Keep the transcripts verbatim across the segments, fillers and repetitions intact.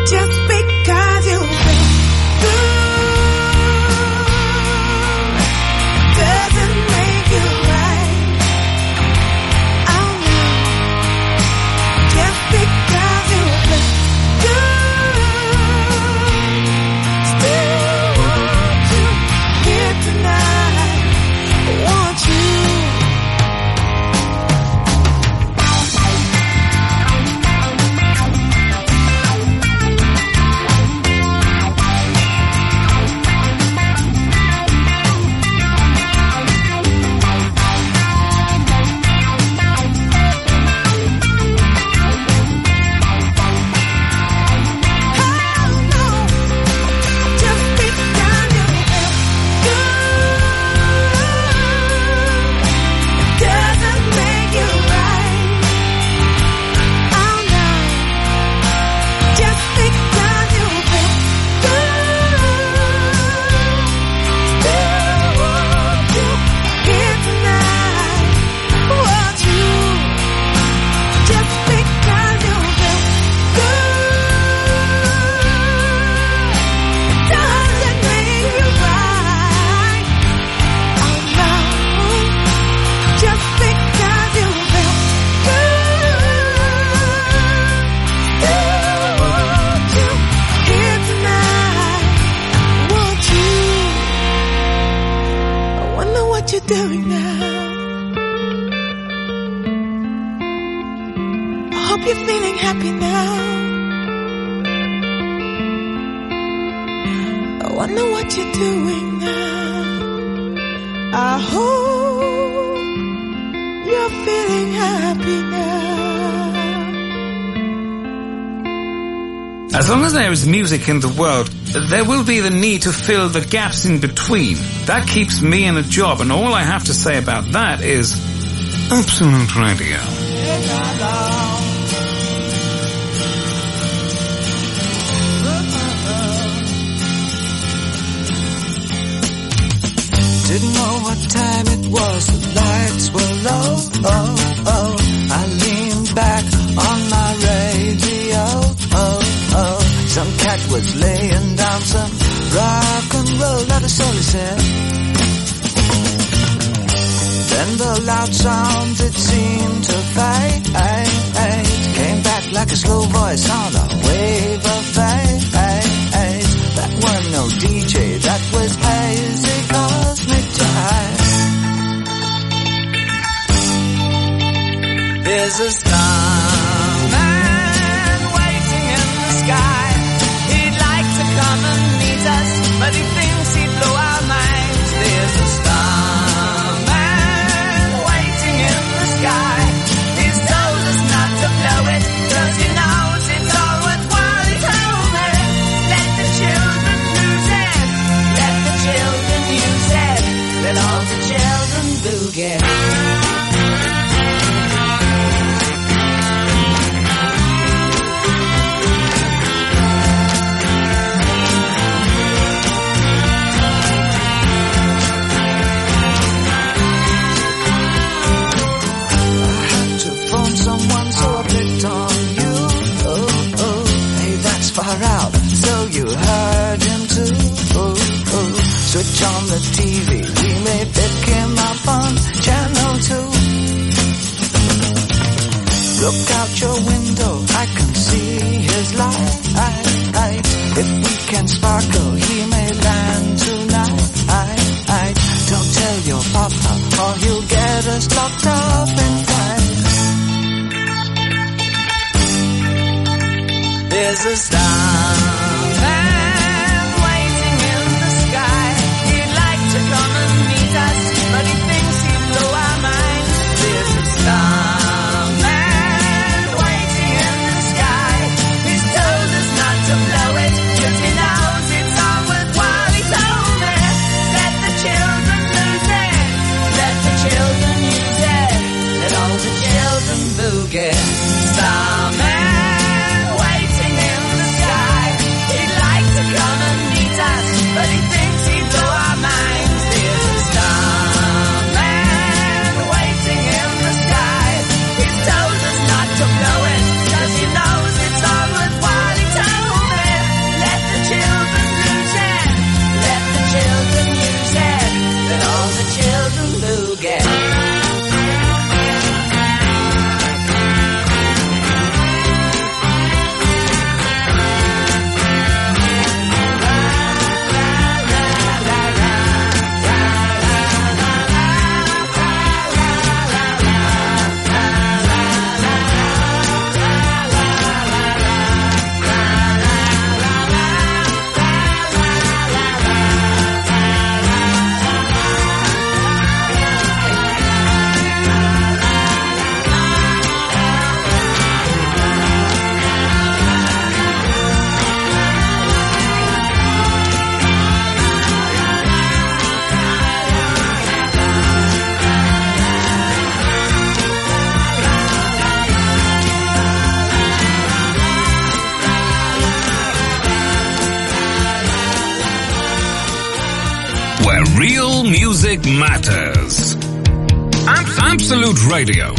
As long as there is music in the world, there will be the need to fill the gaps in between. That keeps me in a job, and all I have to say about that is Absolute Radio. Didn't know what time it was, the lights were low, oh, oh. I leaned back on my radio, oh, oh. Some cat was laying down some rock and roll, that is all he said. Then the loud sound, it seemed to fade, came back like a slow voice on a wave of fade. That wasn't no D J, that was hazy cosmic jive. There's a starman waiting in the sky. He'd like to come and meet us, but he thinks he'd blow our minds. There's a starman waiting in the sky. He's told us not to blow it, 'cause he knows it's all worthwhile. He told me, let the children lose it, let the children use it, let all the children boogie. Out, so you heard him too. Oh, oh. Switch on the T V, we may pick him up on channel two. Look out your window, I can see his light. If we can sparkle, he may land tonight. Don't tell your papa, or he'll get us locked up inside. There's a starman waiting in the sky. He'd like to come and meet us, but he thinks he'd blow our minds. There's a starman waiting in the sky. He's told us not to blow it, 'cause he knows it's all worthwhile. He told me, let the children lose it, let the children use it, let all the children boogie. Starman waiting in the sky. music matters. Absolute Radio.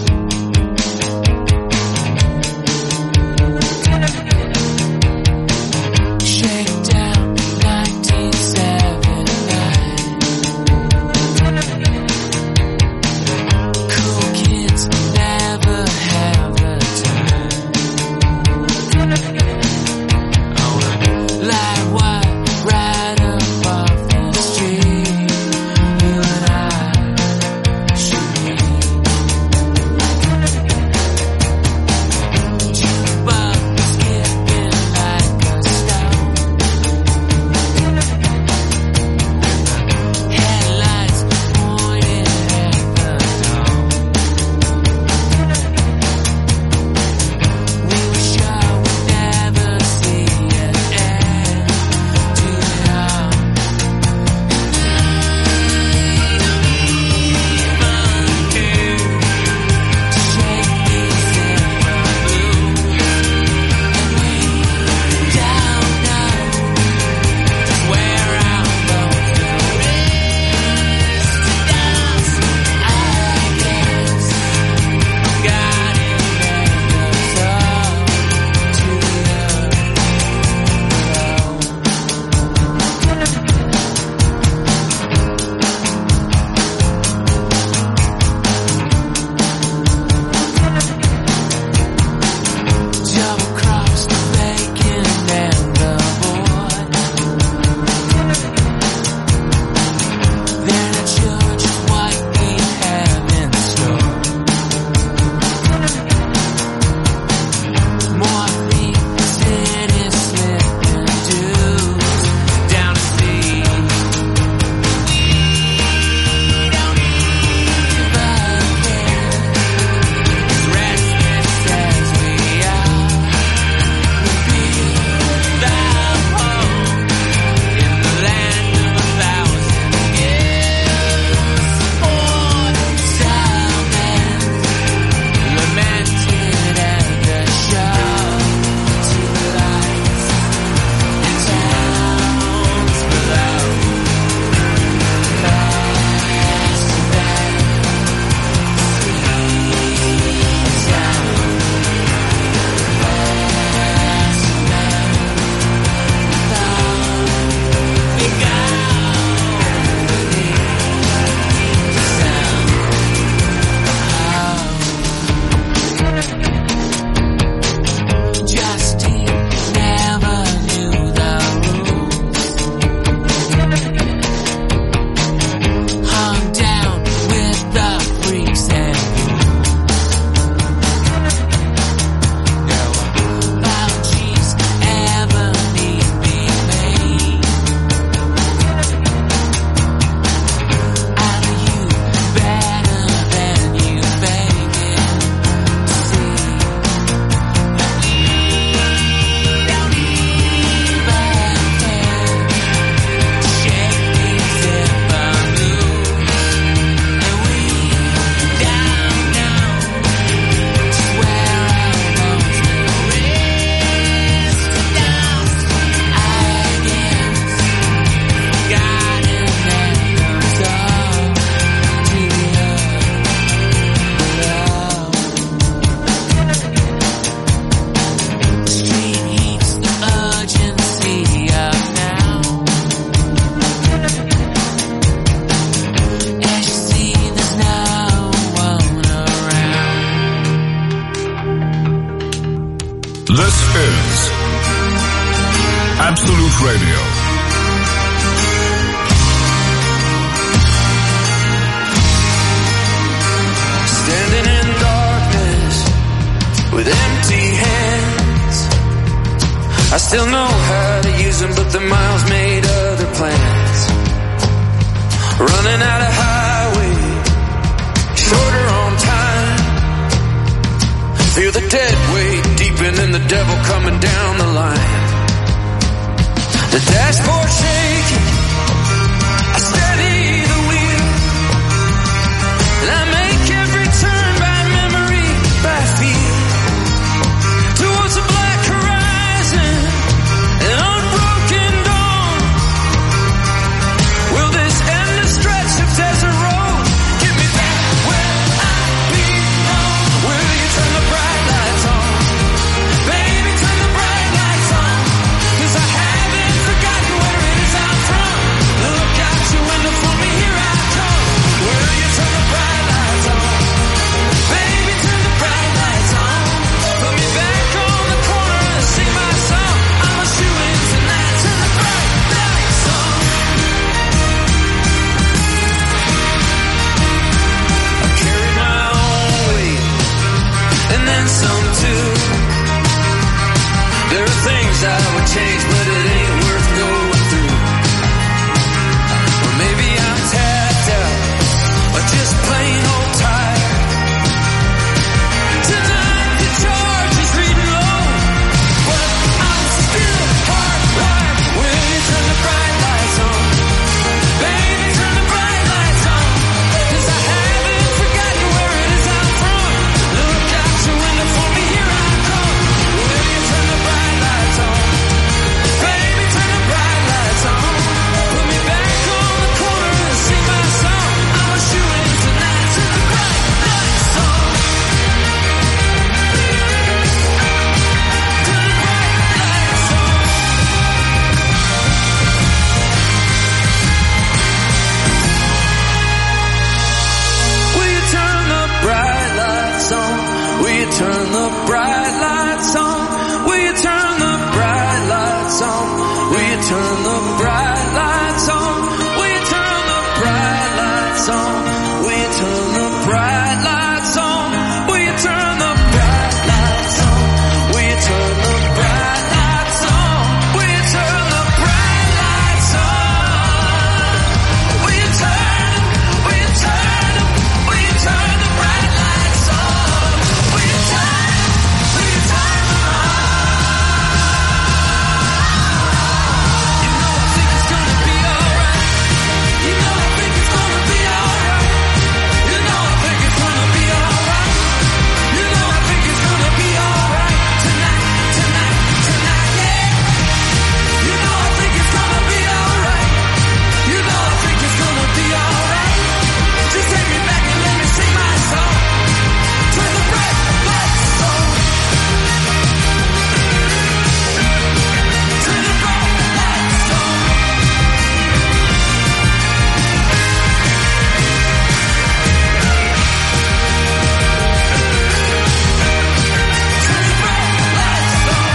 Absolute Radio. Standing in darkness with empty hands, I still know how to use them, but the miles made other plans. Running out of highway, shorter on time. Feel the dead weight deepening, the devil coming down the line. The dashboard shaking, I steady the wheel, and I make every turn by memory, by feel, towards a black horizon, an unbroken dawn. Will this endless drive change, but it ain't worth going through. Or maybe I'm tapped out, or just plain old tired. Tonight the charge is reading low, but I'm still hardwired. When you turn the bright lights on, baby, turn the bright lights on, 'cause I haven't forgotten where it is I'm from. Look out your window for me, here I come. When you turn the bright lights on, baby, turn the bright lights on. Put me back on the corner and sing my song. I'ma shoot in tonight to the bright lights on. To the bright lights on. Will you turn the bright lights on? Will you turn the bright lights on? Will you turn the bright lights on? Will you turn the bright lights on? Will you turn the bright lights on? Will you turn the bright lights on? Will you turn the bright lights on? Will you turn the bright lights on? Will you turn the bright lights on? Will you turn? Will you turn? Will you turn the bright lights on? Will you turn? Will you turn them on? You know I think it's gonna be alright. You know I think it's gonna be alright. You know I think it's gonna be alright. You know I think it's gonna be alright. Tonight, tonight, tonight, yeah. You know I think it's gonna be alright. You know I think it's gonna be alright. Just take me back and let me sing my song. Turn the bright lights on. Turn the bright lights on. Turn the bright lights on.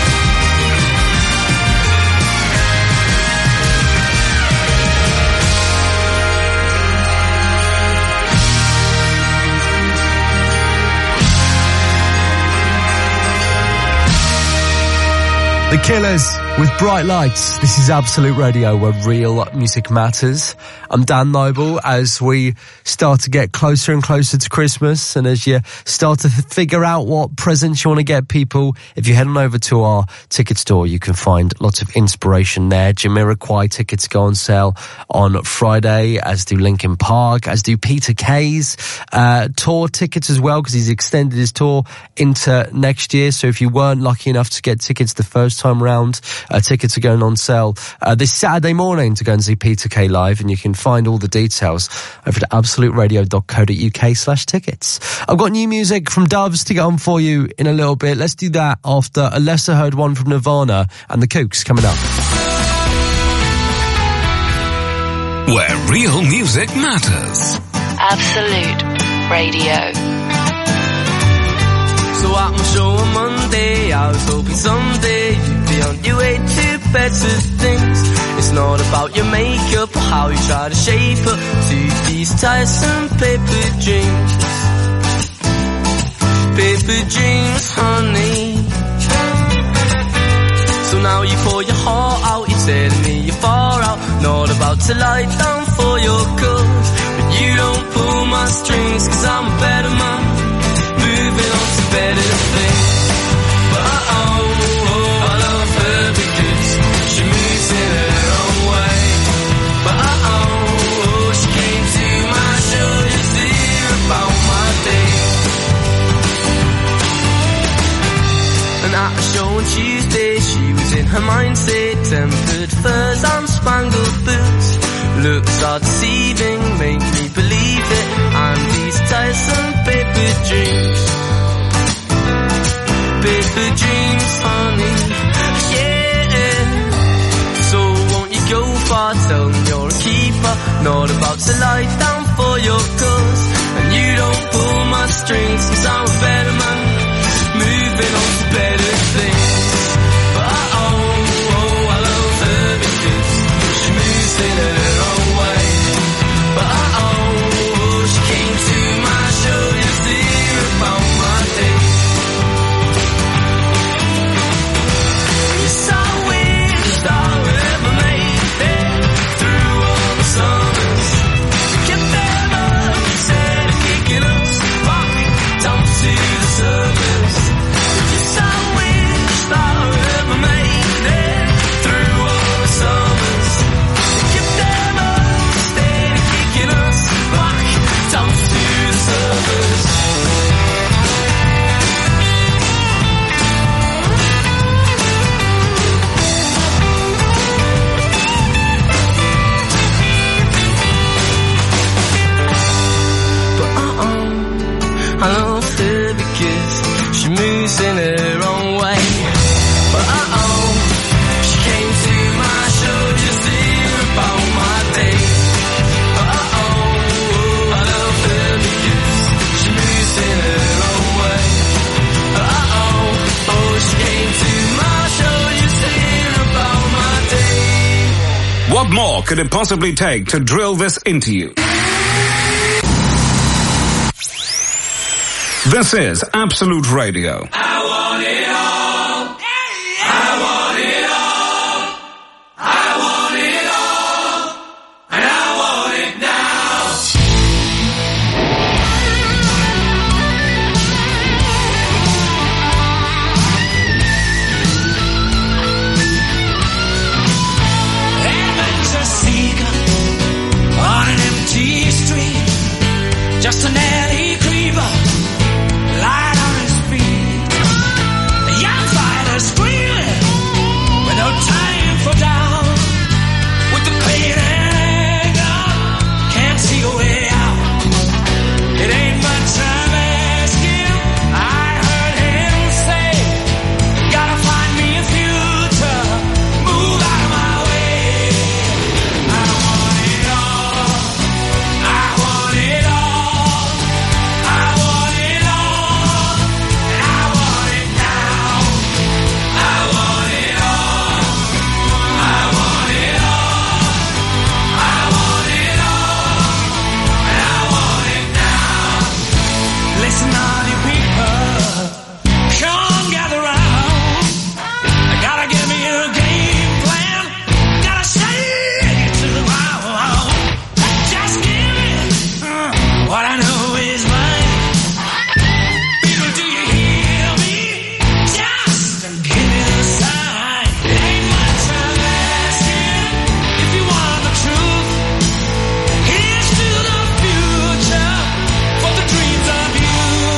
The Killers with Bright Lights. This is Absolute Radio, where real music matters. I'm Dan Noble. As we start to get closer and closer to Christmas, and as you start to th- figure out what presents you want to get people, if you head on over to our ticket store, you can find lots of inspiration there. Jamiroquai tickets go on sale on Friday, as do Linkin Park, as do Peter Kay's uh, tour tickets as well, because he's extended his tour into next year. So if you weren't lucky enough to get tickets the first time round, uh, tickets are going on sale uh, this Saturday morning to go and see Peter Kay live, and you can find all the details over to absoluteradio.co.uk slash tickets. I've got new music from Doves to get on for you in a little bit. Let's do that after a lesser heard one from Nirvana and the Kooks coming up. Where real music matters. Absolute Radio. So at my show on Monday, I was hoping someday you'd be on your way to better things. It's not about your makeup or how you try to shape up to these tiresome paper dreams. Paper dreams, honey. So now you pour your heart out, you're telling me you're far out, not about to lie down for your cause. But you don't pull my strings, 'cause I'm a better man, moving on to better things. But oh, oh, I love her because she moves in her own way. But oh, oh, she came to my show just to hear about my day. And at a show on Tuesday, she was in her mindset, tempered furs and spangled boots. Looks are deceiving, make me believe it, and these tiresome paper dreams. Paper dreams, honey, yeah. So won't you go far, tell me you're a keeper, not about to lie down for your cause. And you don't pull my strings, 'cause I'm a better man, moving on to better things. But oh, oh, I love her because she moves in her own way. But oh, oh, she came to my show just to hear about my day. Yes, I will. What more could it possibly take to drill this into you? This is Absolute Radio. I want it all. I want it all. I want it all. And I want it now. Adventure seeker on an empty street. Just an alley creeper. Time for down with the pain and anger, can't see a way out. It ain't much I'm asking. I heard him say, gotta find me a future, move out of my way. I want it all. I want it all. I want it all. And I want it now. I want it all. Listen, all you people, come gather round. I gotta give me a game plan. Gotta shake it to the ground. Just give me uh, what I know is mine. People, do you hear me? Just give me a sign. It ain't much I'm asking. If you want the truth, here's to the future for the dreams of you.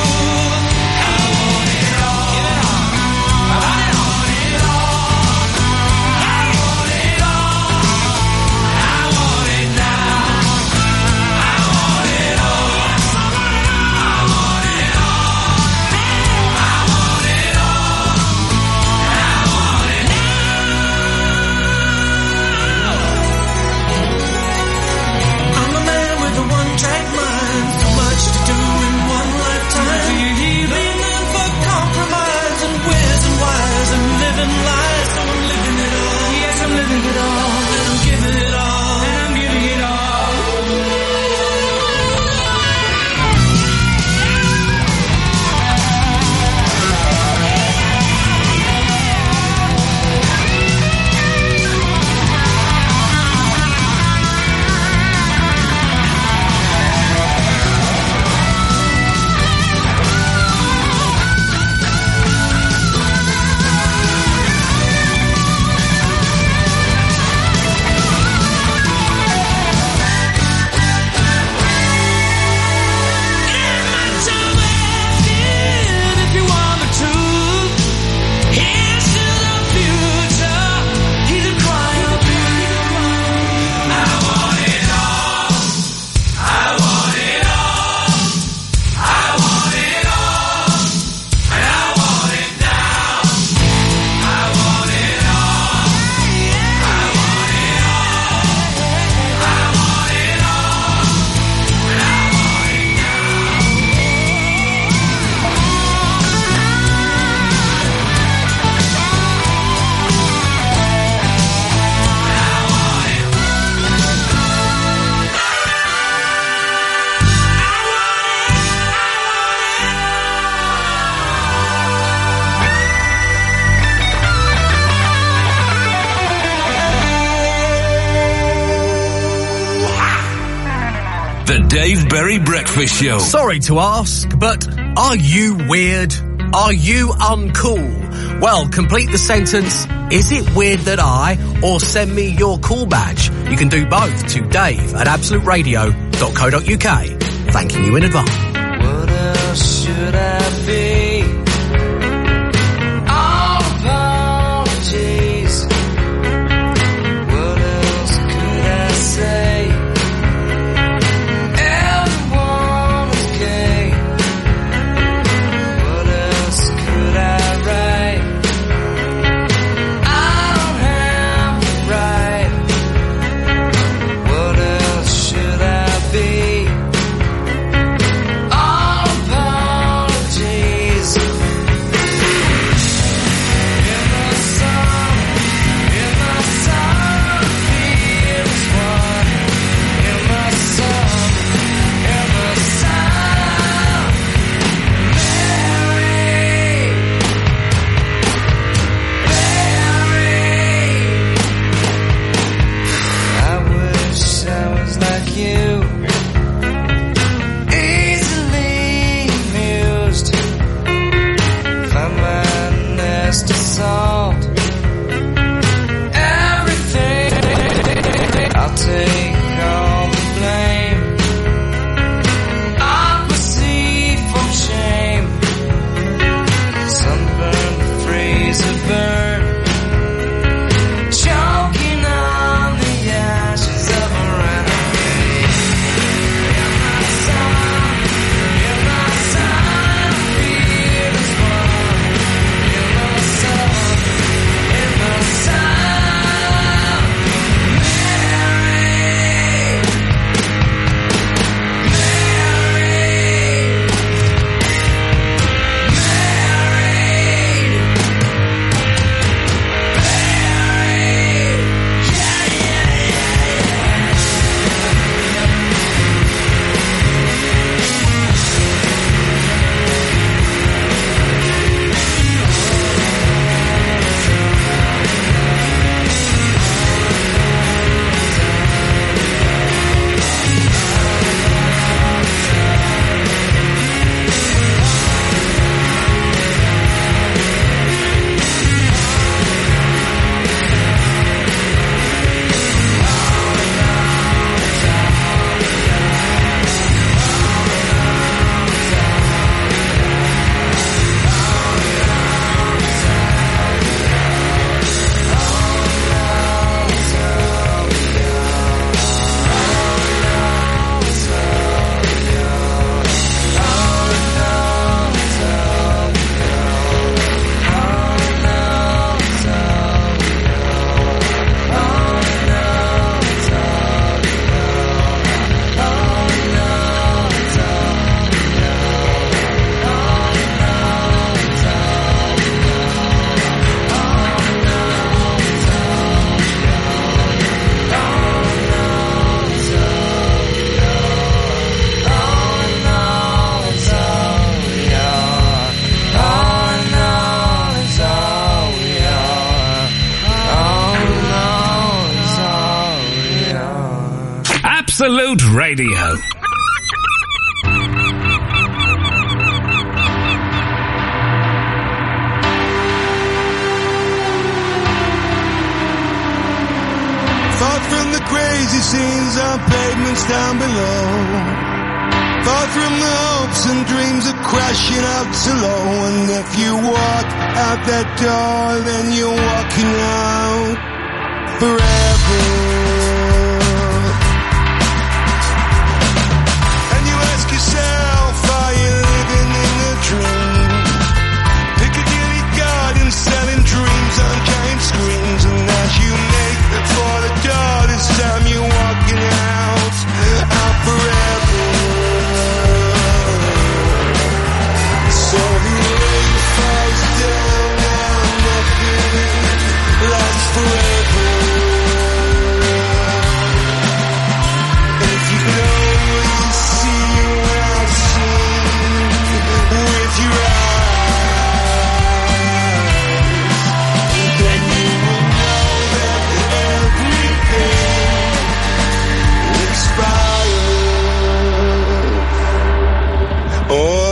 The Dave Berry Breakfast Show. Sorry to ask, but are you weird? Are you uncool? Well, complete the sentence, is it weird that I, or send me your cool badge. You can do both to dave at absolute radio dot co dot uk. Thanking you in advance. What else should I be? All apologies. What else could I say? Absolute Radio. Far from the crazy scenes on pavements down below, far from the hopes and dreams of crashing out so low. And if you walk out that door, then you're walking out forever. And you ask yourself, are you living in a dream? Piccadilly Gardens selling dreams on giant screens. And as you make for the door, this time you're walking out, out forever. So the rain falls down and nothing lasts forever. If you could only see what I've seen with your eyes, then you will know that everything expired. Oh.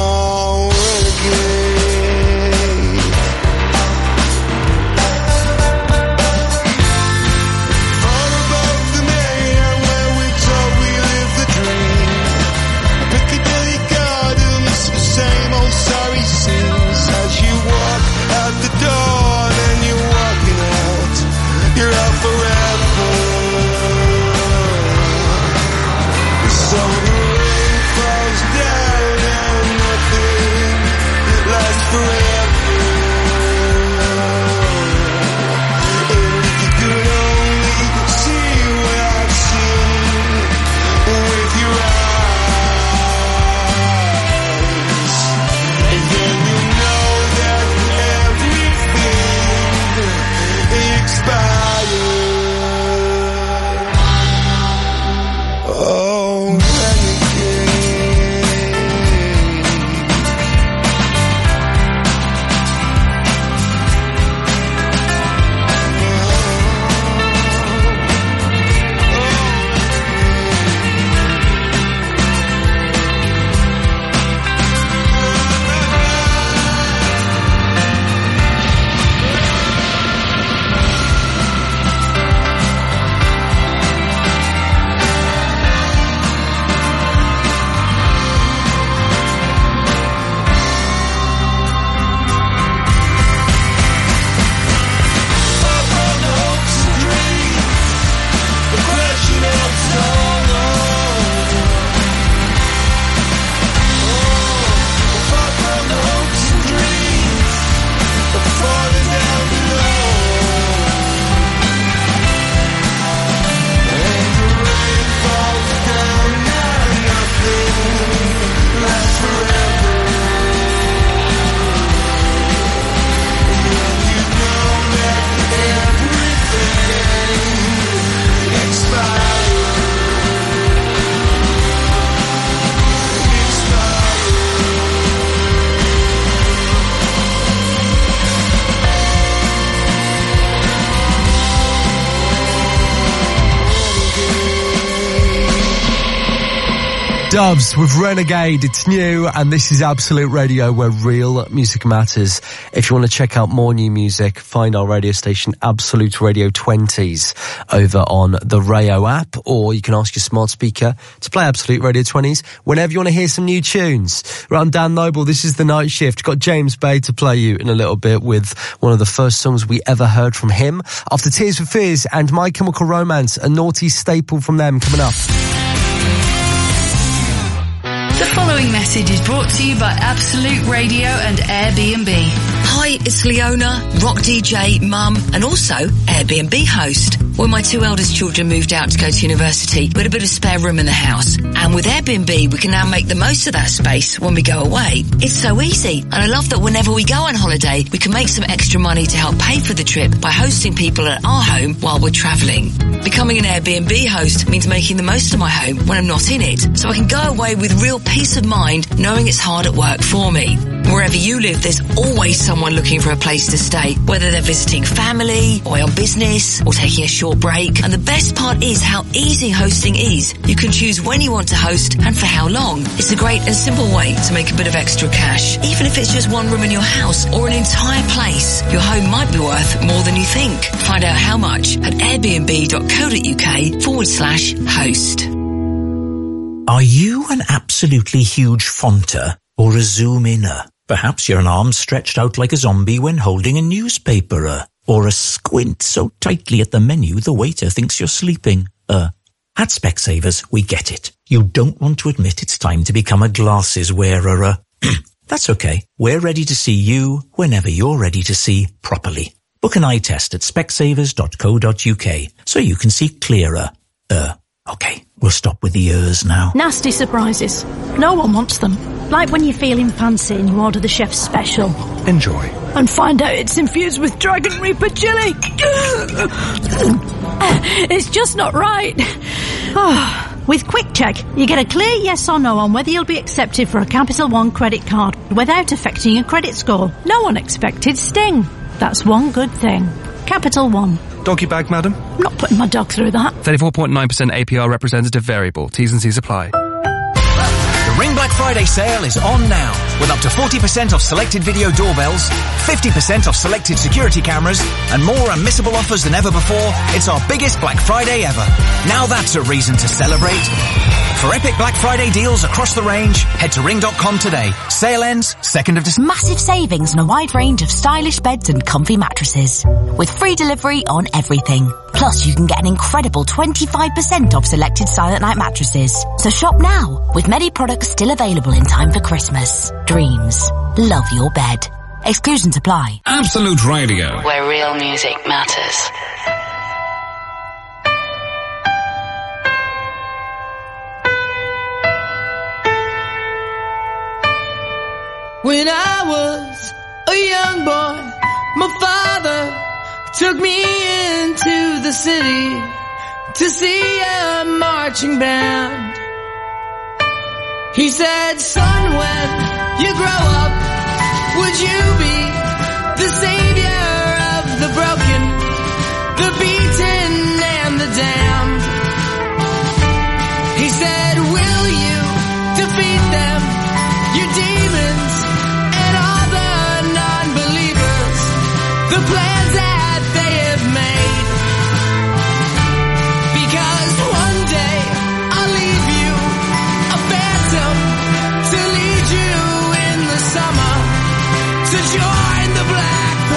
Dubs with Renegade, it's new, and this is Absolute Radio, where real music matters. If you want to check out more new music, find our radio station Absolute Radio twenties over on the Rayo app, or you can ask your smart speaker to play Absolute Radio twenties whenever you want to hear some new tunes. Right, I'm Dan Noble, this is The Night Shift. Got James Bay to play you in a little bit with one of the first songs we ever heard from him. After Tears for Fears and My Chemical Romance, a naughty staple from them coming up. The following message is brought to you by Absolute Radio and Airbnb. Hi, it's Leona, rock D J, mum, and also Airbnb host. When my two eldest children moved out to go to university, we had a bit of spare room in the house. And with Airbnb, we can now make the most of that space when we go away. It's so easy. And I love that whenever we go on holiday, we can make some extra money to help pay for the trip by hosting people at our home while we're travelling. Becoming an Airbnb host means making the most of my home when I'm not in it, so I can go away with real peace of of mind knowing it's hard at work for me. Wherever you live, there's always someone looking for a place to stay, whether they're visiting family, or on business, or taking a short break. And the best part is how easy hosting is. You can choose when you want to host and for how long. It's a great and simple way to make a bit of extra cash. Even if it's just one room in your house or an entire place, your home might be worth more than you think. Find out how much at airbnb.co.uk forward slash host. Are you an absolutely huge fonter or a zoom-inner? Perhaps you're an arm stretched out like a zombie when holding a newspaper, uh, or a squint so tightly at the menu the waiter thinks you're sleeping. Uh, at Specsavers, we get it. You don't want to admit it's time to become a glasses wearer. Uh. That's okay. We're ready to see you whenever you're ready to see properly. Book an eye test at specsavers dot co dot uk so you can see clearer. Uh, okay, we'll stop with the ers now. Nasty surprises. No one wants them. Like when you're feeling fancy and you order the chef's special. Enjoy. And find out it's infused with Dragon Reaper chili. It's just not right. With Quick Check, you get a clear yes or no on whether you'll be accepted for a Capital One credit card without affecting your credit score. No one expected Sting. That's one good thing. Capital One. Doggy bag, madam? I'm not putting my dog through that. thirty-four point nine percent A P R representative variable. T's and C's apply. The Ring Black Friday sale is on now, with up to forty percent off selected video doorbells, fifty percent off selected security cameras, and more unmissable offers than ever before. It's our biggest Black Friday ever. Now that's a reason to celebrate. For epic Black Friday deals across the range, head to ring dot com today. Sale ends second of December. Massive savings on a wide range of stylish beds and comfy mattresses, with free delivery on everything. Plus, you can get an incredible twenty-five percent off selected Silent Night mattresses. So shop now, with many products still available in time for Christmas. Dreams. Love your bed. Exclusions apply. Absolute Radio, where real music matters. When I was a young boy, my father took me into the city to see a marching band. He said, son, when you grow up, would you be the savior of the broken, the beaten, and the damned? He said, will you defeat them, your demons, and all the non-believers, the plans that they have made? Because one day I'll leave you a phantom to lead you in the summer to join the Black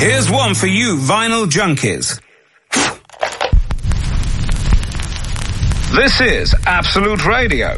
Here's one for you vinyl junkies. This is Absolute Radio.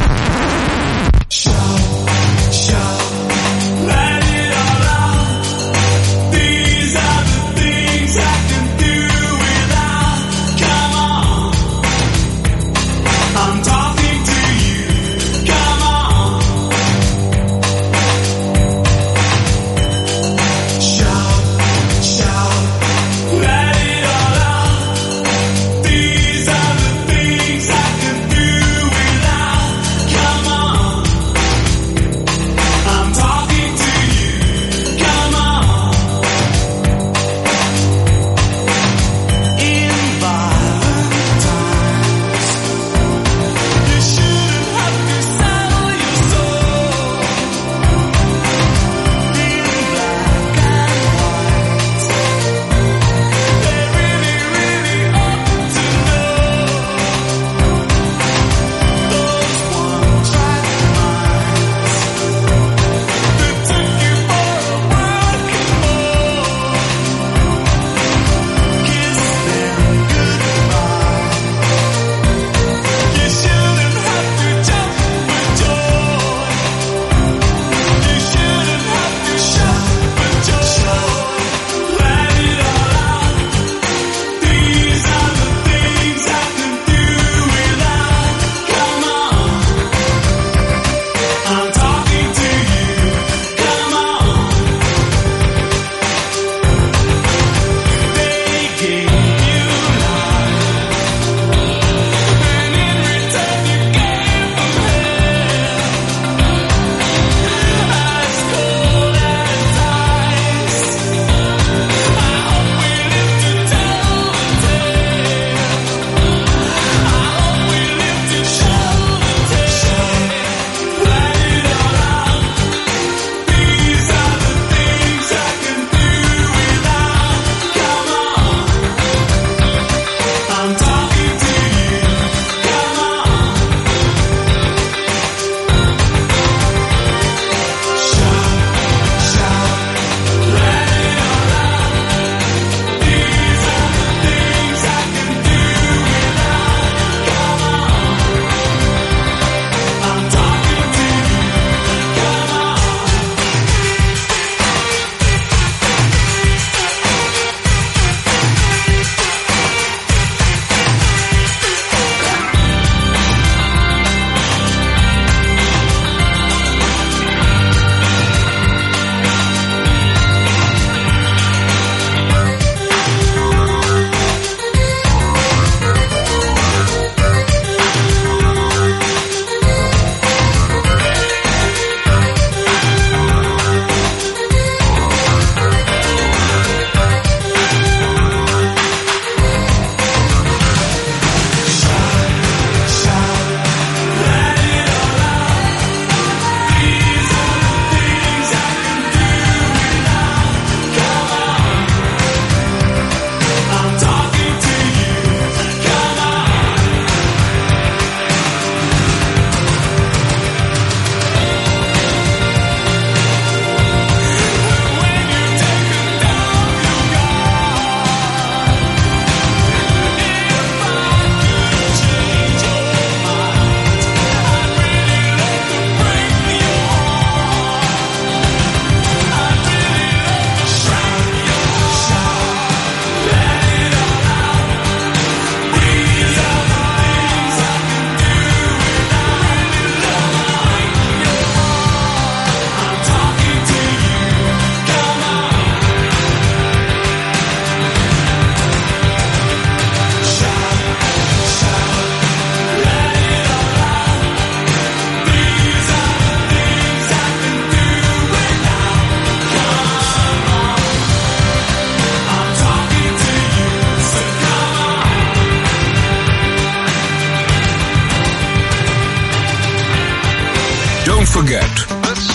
forget, this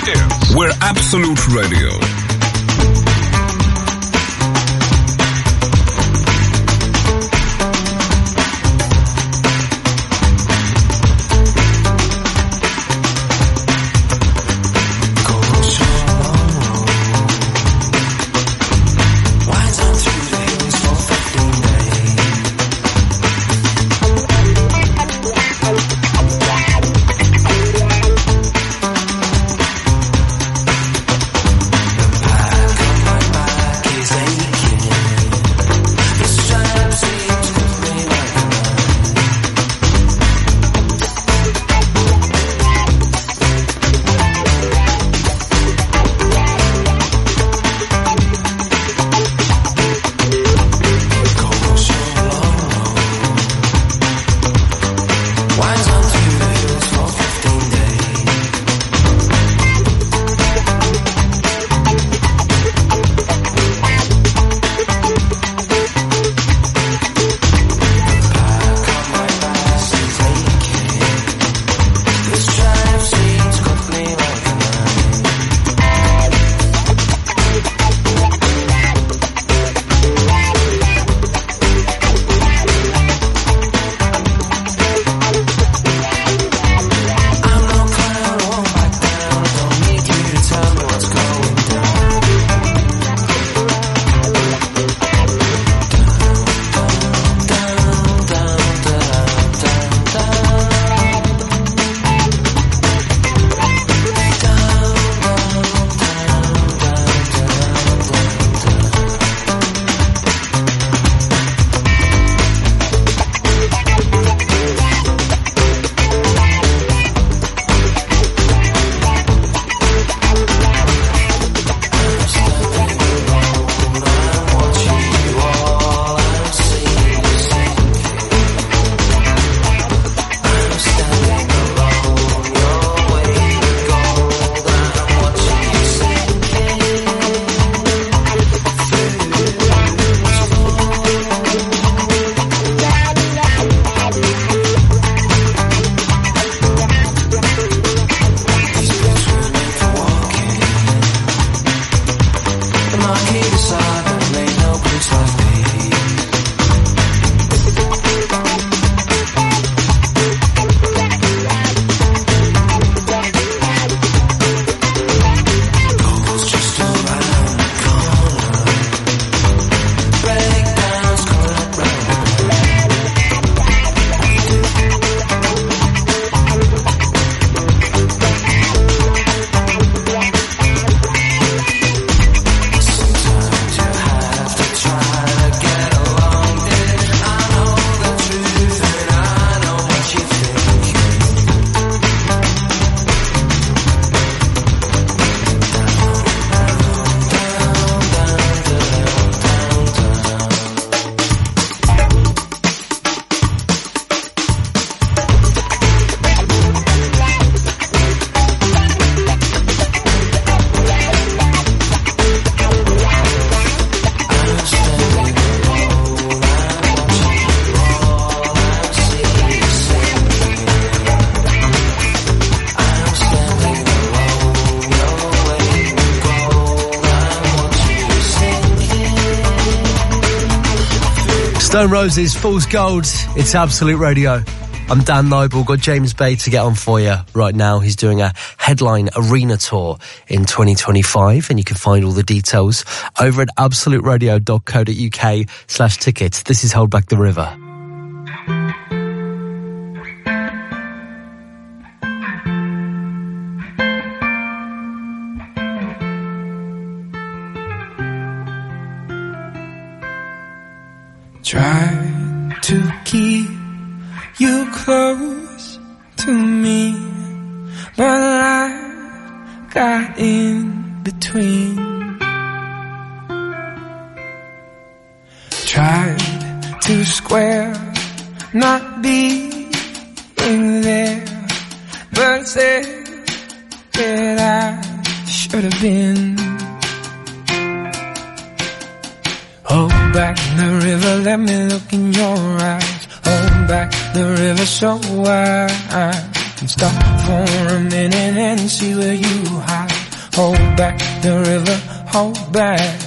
is We're Absolute Radio. Stone Roses, Fool's Gold. It's Absolute Radio. I'm Dan Noble. Got James Bay to get on for you right now. He's doing a headline arena tour in twenty twenty-five, and you can find all the details over at absolute radio dot co dot uk slash tickets. This is Hold Back the River. Try to keep you close to me, but I got in between. Tried to square not being there, but said that I should have been. Hold back the river, let me look in your eyes. Hold back the river so I can stop for a minute and see where you hide. Hold back the river, hold back.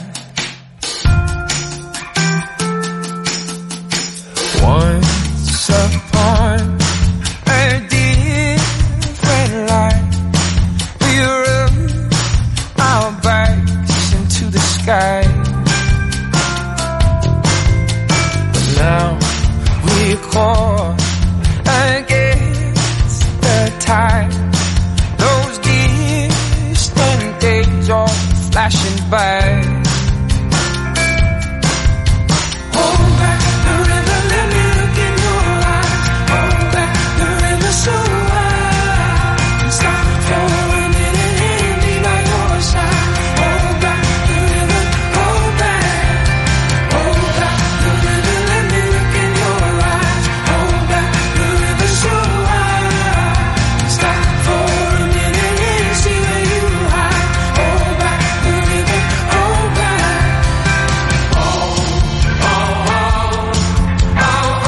Once upon a different life, we rubbed our backs into the sky. Now we're caught against the tide. Those distant days are flashing by. Hold back the river, let me look in your eyes. Hold back the river so I can stop for a minute and be by your side. Hold back the river, hold back. Hold back the river, let me look in your eyes. Hold back the river so I can stop for a minute and see where you hide. Hold back the river, hold back. Oh, oh, oh, oh, oh,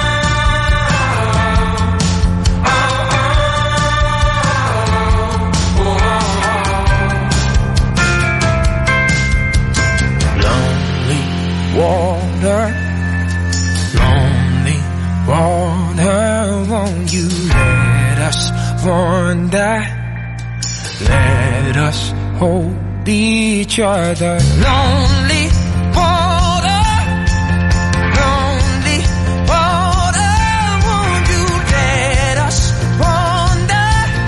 Lonely water, lonely water, won't you let us wander? Let us hold each other. Lonely water, lonely water, won't you let us wander?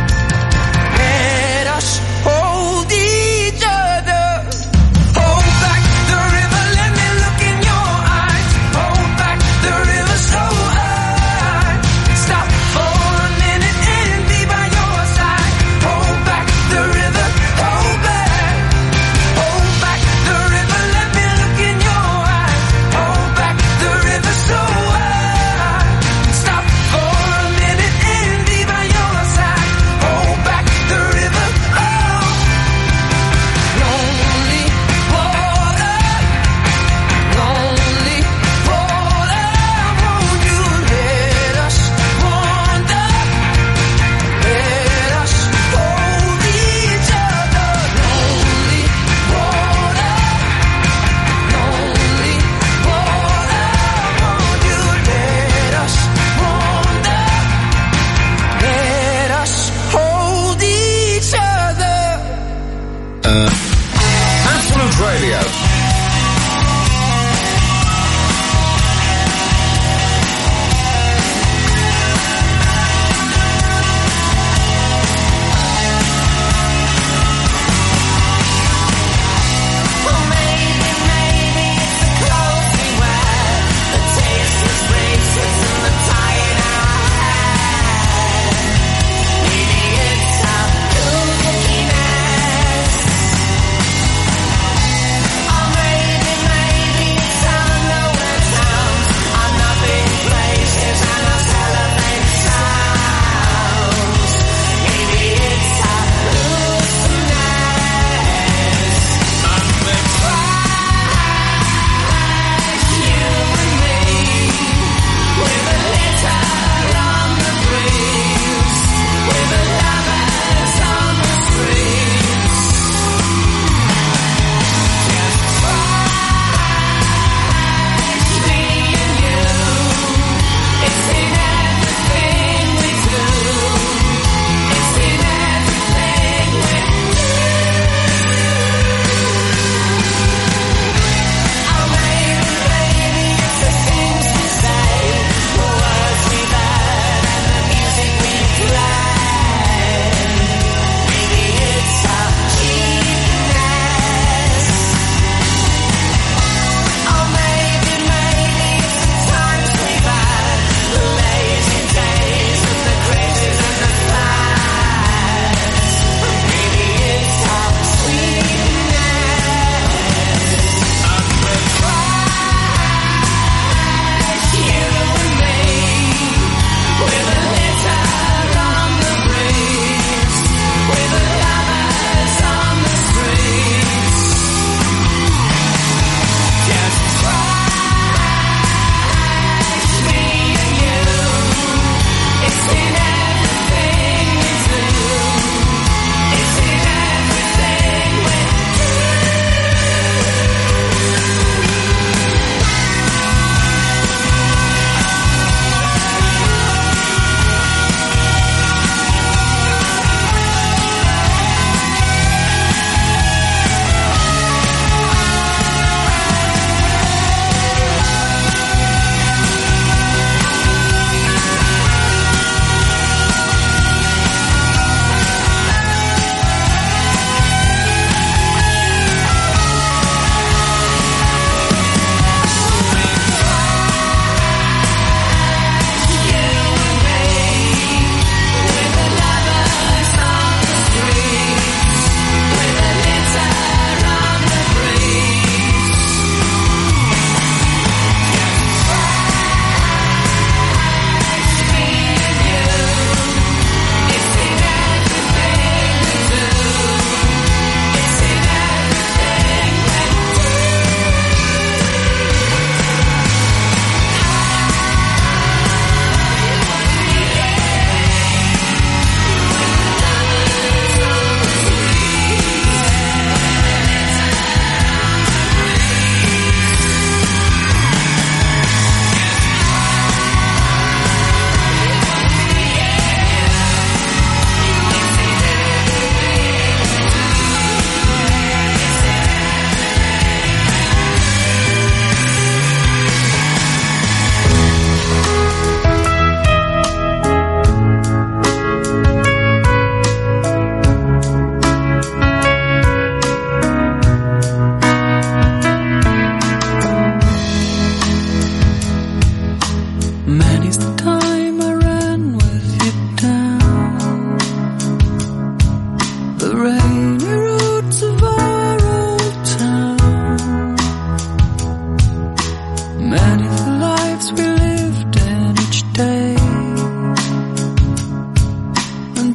Let us hold each other. Hold back the river, let me look in your eyes. Hold back the river so I can stop for a minute and be by your side. Hold back the river, hold back. Hold back the river, let me look in your eyes. Hold back the river so I can stop for a minute and be by your side. Hold back the river, oh. Lonely water, lonely water, won't you let us wander? Let us hold each other. Lonely water, lonely water, won't you let us wander? Let us hold each other. Absolute Radio. Maybe it's our good lookiness.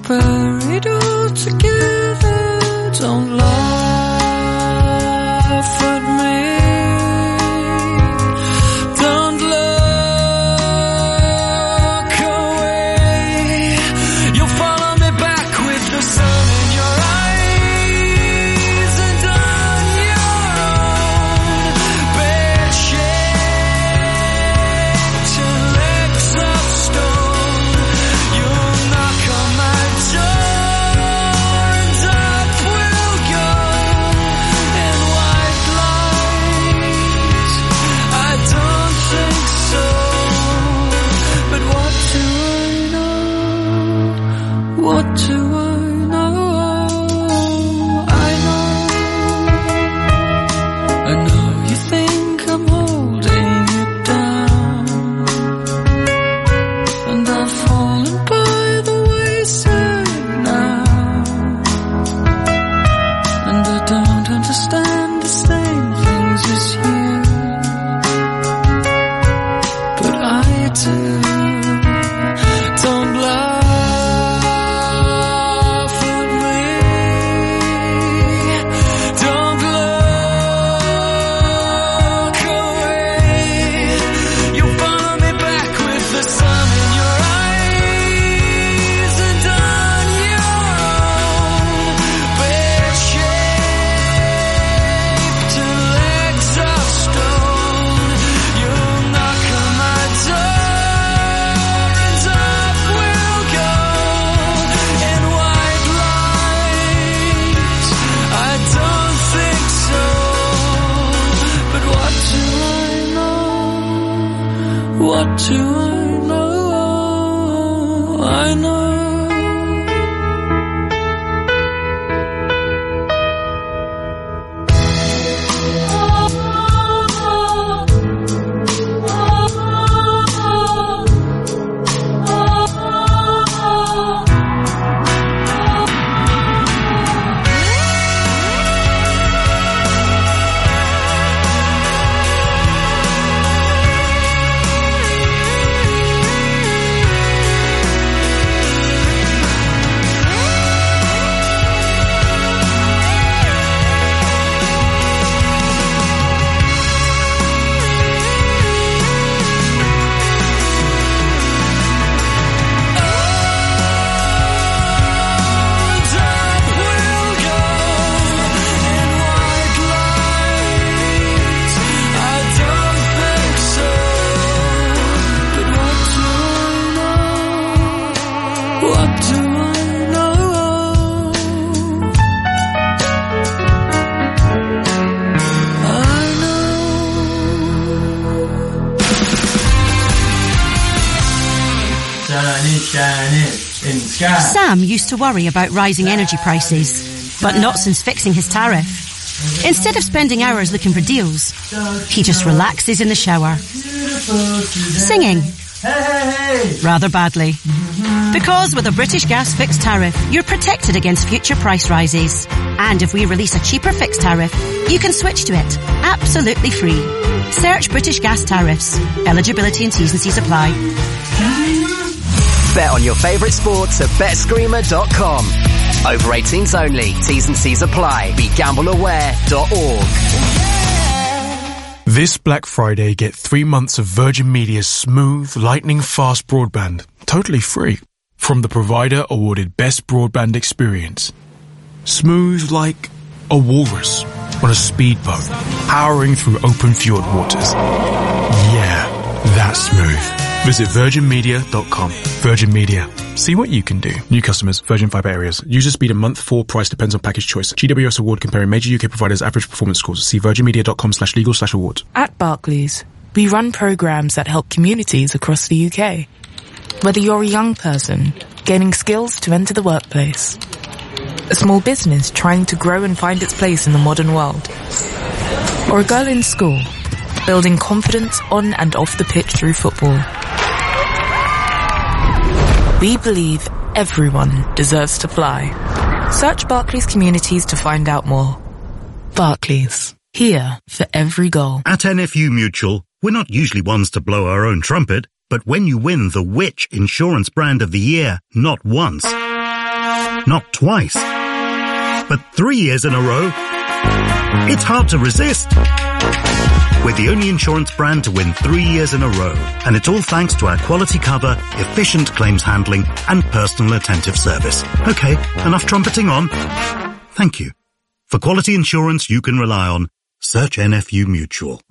buried all together. Don't laugh at me. Don't look away. You'll follow me back with the sun in your eyes and on your own bed shaped legs of stone. You'll knock on my door and up we'll go in white light. I don't think so, but what do I know? What do I know? I know. I know you think I'm holding you down, and I've fallen by the wayside now, and I don't understand the same things as you, but I do. Don't laugh at me. Don't look away. You'll follow me back with the sun in your eyes and on your own bed shaped legs of stone. You'll knock on my door and up we'll go in white light. I don't think so, but what do I know? What do I know? I know. Sam used to worry about rising energy prices, but not since fixing his tariff. Instead of spending hours looking for deals, he just relaxes in the shower, singing rather badly. Because with a British Gas fixed tariff, you're protected against future price rises. And if we release a cheaper fixed tariff, you can switch to it absolutely free. Search British Gas tariffs. Eligibility and T's and C's apply. Bet on your favourite sports at bet screamer dot com. Over eighteens only. T's and C's apply. Be gamble aware dot org. This Black Friday, get three months of Virgin Media's smooth, lightning-fast broadband, totally free, from the provider awarded Best Broadband Experience. Smooth like a walrus on a speedboat, powering through open fjord waters. Yeah, that's smooth. Visit virgin media dot com. Virgin Media. See what you can do. New customers, Virgin Fibre areas. User speed a month, four price depends on package choice. G W S award comparing major U K providers' average performance scores. See virgin media dot com slash legal slash awards. At Barclays, we run programs that help communities across the U K. Whether you're a young person gaining skills to enter the workplace, a small business trying to grow and find its place in the modern world, or a girl in school building confidence on and off the pitch through football. We believe everyone deserves to fly. Search Barclays Communities to find out more. Barclays, here for every goal. At N F U Mutual, we're not usually ones to blow our own trumpet, but when you win the Which Insurance Brand of the Year, not once, Not twice, but three years in a row. It's hard to resist. We're the only insurance brand to win three years in a row, and it's all thanks to our quality cover, efficient claims handling, and personal attentive service. Okay, enough trumpeting on. Thank you. For quality insurance you can rely on, search N F U Mutual.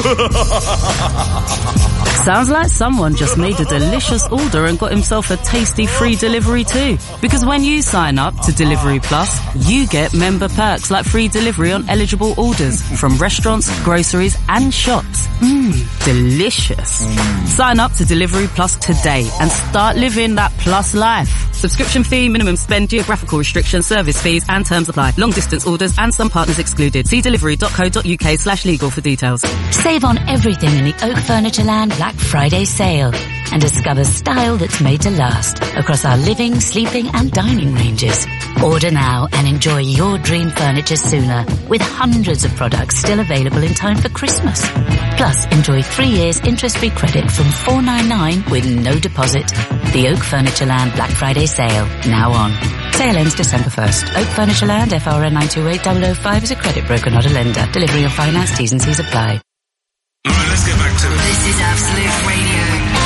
Sounds like someone just made a delicious order and got himself a tasty free delivery too. Because when you sign up to Delivery Plus, you get member perks like free delivery on eligible orders from restaurants, groceries and shops. Mmm, delicious. Mm. Sign up to Delivery Plus today and start living that plus life. Subscription fee, minimum spend, geographical restrictions, service fees and terms apply. Long distance orders and some partners excluded. See delivery.co.uk slash legal for details. Save on everything in the Oak Furnitureland Black Friday sale and discover style that's made to last across our living, sleeping and dining ranges. Order now and enjoy your dream furniture sooner with hundreds of products still available in time for Christmas. Plus, enjoy three years interest-free credit from four ninety-nine with no deposit. The Oak Furnitureland Black Friday sale, now on. Sale ends December first. Oak Furnitureland, F R N nine two eight zero zero five is a credit broker, not a lender. Delivery and finance, T's and C's apply. Alright, let's get back to it. This is Absolute Radio.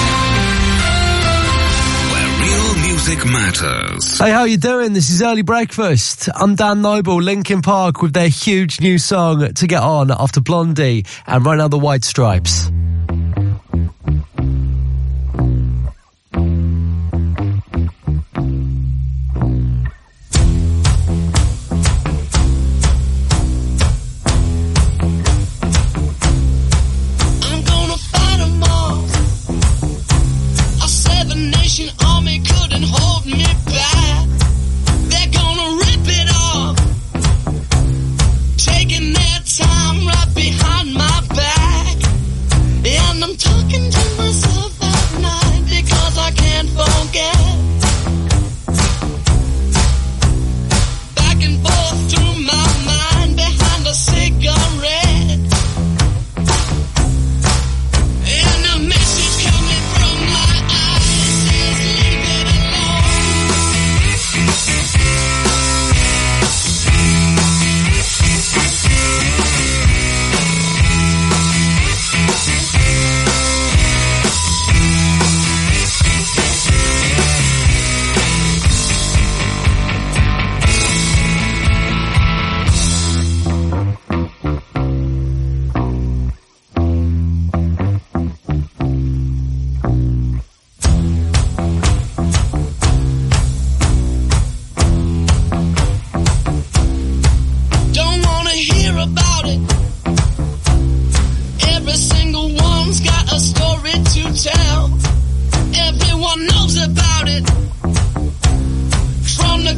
Where real music matters. Hey, how you doing? This is Early Breakfast. I'm Dan Noble, Linkin Park with their huge new song To Get On after Blondie and right now the White Stripes. Every single one's got a story to tell.